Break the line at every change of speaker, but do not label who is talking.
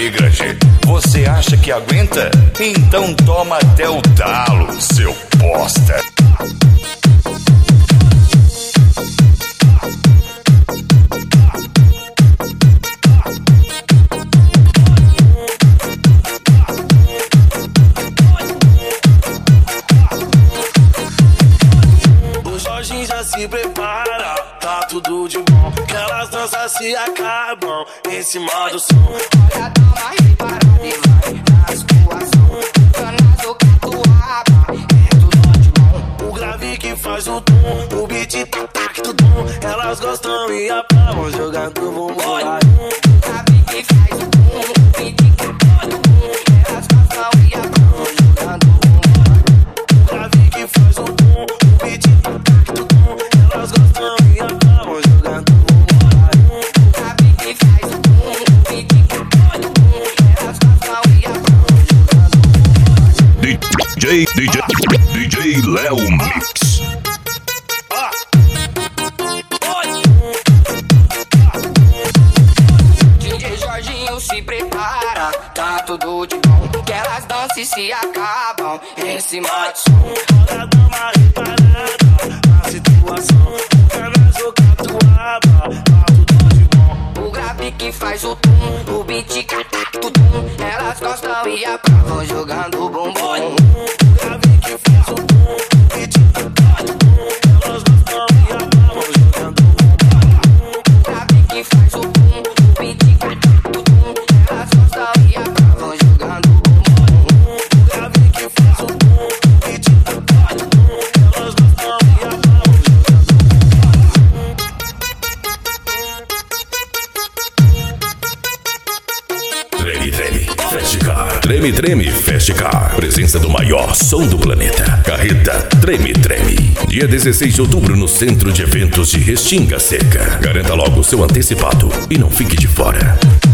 aí, Grande? Você acha que aguenta? Então toma até o talo, seu bosta.
O Jorginho já se prepara, tá tudo de bom. Aquelas danças se acabam em cima do som.
Olha, dá uma reparada e vai na situação. Cana do catuaba, é tudo de bom.
O grave que faz o tom, o beat tac do dom. Elas gostam e aplaudem jogando bumbum.
O grave que faz o tom, o beat que acorda o tom. Elas gostam e aplaudem jogando bumbum.
O grave que faz o tom, o beat tac do dom. Elas gostam e aplaudem jogando bumbum.
O grave que faz o tom, o beat que acorda o tom. Elas gostam e aplaudem jogando bumbum.
DJ Léo Mix.
DJ Jorginho se prepara, tá tudo de bom. Que elas dançam e se acabam em cima do som.
Olha, dá uma reparada na situação. O cana do catuaba, tá tudo de bom.
O grave que faz o tum, o beat que ataca o tum. Elas gostam e aprovam jogando bumbum.
O grave que faz o tom, o beat tac do dom. Elas gostam e aplaudem jogando bumbum.
O grave que faz o tum, o beat que ataca o tum. Elas gostam e aprovam jogando bumbum.
O grave que faz o tom, o beat tac do dom. Elas gostam e aplaudem jogando
Treme, treme, Fast Car. Treme, treme, Fast Car. Presença do maior som do planeta. Carreta Treme, treme. Dia 16 de outubro no Centro de Eventos de Restinga Seca. Garanta logo o seu antecipado e não fique de fora.